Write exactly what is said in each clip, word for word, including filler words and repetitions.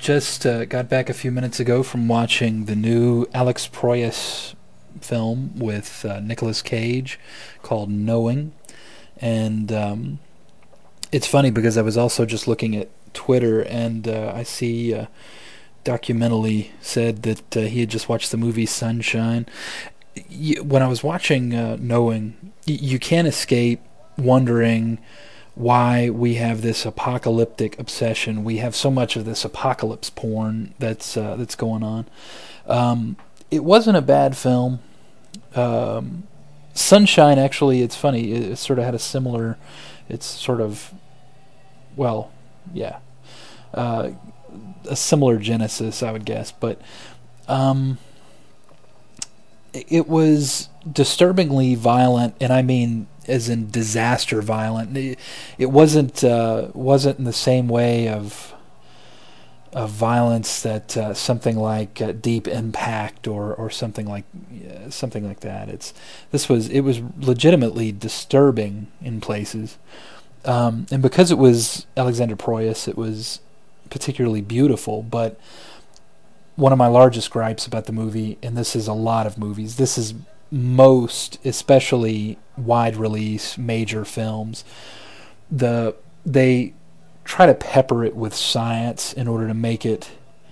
just uh, got back a few minutes ago from watching the new Alex Proyas film with uh, Nicolas Cage called Knowing. And um, it's funny because I was also just looking at Twitter, and uh, I see uh, Documentally said that uh, he had just watched the movie Sunshine. Y- when I was watching uh, Knowing, y- you can't escape wondering why we have this apocalyptic obsession. We have so much of this apocalypse porn that's uh, that's going on. Um, it wasn't a bad film. Um, Sunshine, actually, it's funny. It, it sort of had a similar. It's sort of, well, yeah, uh, a similar genesis, I would guess. But um, it, it was disturbingly violent, and I mean, as in disaster violent. It, it wasn't uh, wasn't in the same way of of violence that uh, something like uh, Deep Impact or or something like yeah, something like that. It's this was it was legitimately disturbing in places, um, and because it was Alexander Proyas, it was particularly beautiful. But one of my largest gripes about the movie, and this is a lot of movies, this is most, especially wide release major films, the they try to pepper it with science in order to make it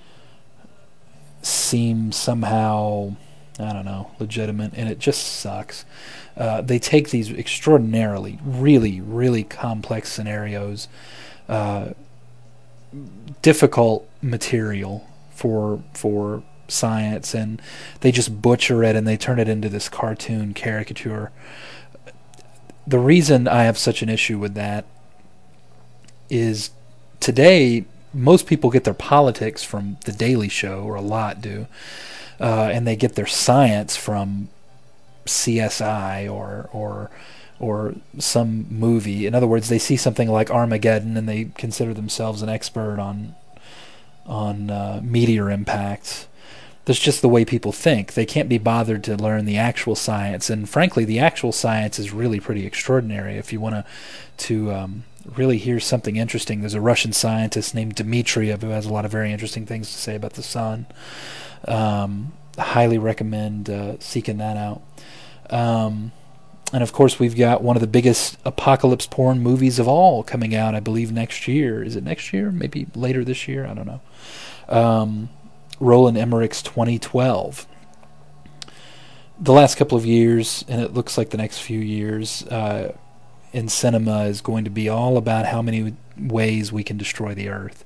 seem somehow, I don't know, legitimate, and it just sucks. Uh, they take these extraordinarily, really, really complex scenarios, uh, difficult material for for science, and they just butcher it and they turn it into this cartoon caricature. The reason I have such an issue with that is today most people get their politics from The Daily Show, or a lot do, uh, and they get their science from C S I or or or some movie. In other words, they see something like Armageddon and they consider themselves an expert on on uh, meteor impacts. That's just the way people think. They can't be bothered to learn the actual science, and frankly, the actual science is really pretty extraordinary. If you want to to um, really hear something interesting, there's a Russian scientist named Dmitriev who has a lot of very interesting things to say about the sun. Um, highly recommend uh, seeking that out. Um, and of course, we've got one of the biggest apocalypse porn movies of all coming out, I believe, next year. Is it next year? Maybe later this year? I don't know. Um, Roland Emmerich's twenty twelve. The last couple of years, and it looks like the next few years, uh, in cinema is going to be all about how many ways we can destroy the earth.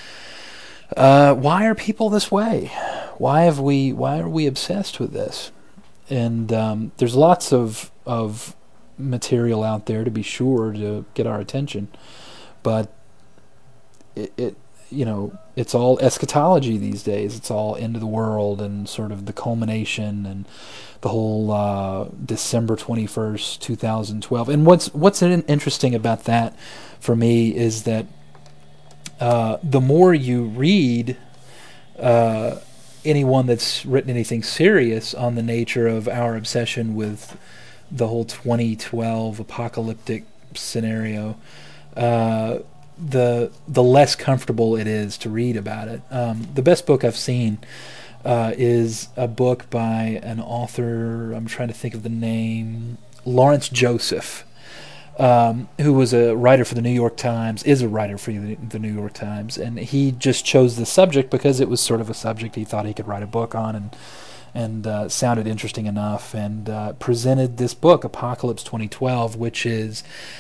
Uh, why are people this way? Why have we? Why are we obsessed with this? And um, there's lots of of material out there, to be sure, to get our attention, but it, it you know, it's all eschatology these days. It's all end of the world and sort of the culmination and the whole uh, December twenty-first, two thousand twelve. And what's what's interesting about that for me is that uh, the more you read uh, anyone that's written anything serious on the nature of our obsession with the whole twenty twelve apocalyptic scenario, uh, the the less comfortable it is to read about it. Um, the best book I've seen uh, is a book by an author, I'm trying to think of the name, Lawrence Joseph, um, who was a writer for the New York Times, is a writer for the, the New York Times, and he just chose the subject because it was sort of a subject he thought he could write a book on, and and uh, sounded interesting enough, and uh, presented this book, Apocalypse twenty twelve, which is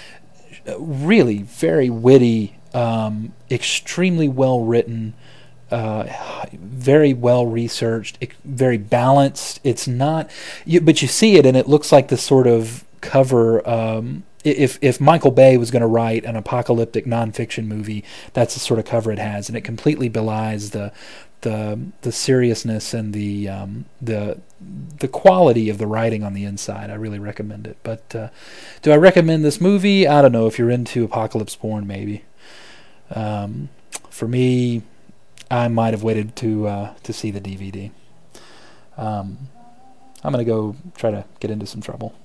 really very witty, um, extremely well written, uh, very well researched, very balanced. It's not, you, but you see it, and it looks like the sort of cover. Um, if if Michael Bay was going to write an apocalyptic nonfiction movie, that's the sort of cover it has, and it completely belies the the the seriousness and the um, the the quality of the writing on the inside. I really recommend it. But uh, do I recommend this movie? I don't know. If you're into apocalypse porn, maybe. Um, for me, I might have waited to uh, to see the D V D. Um, I'm gonna go try to get into some trouble.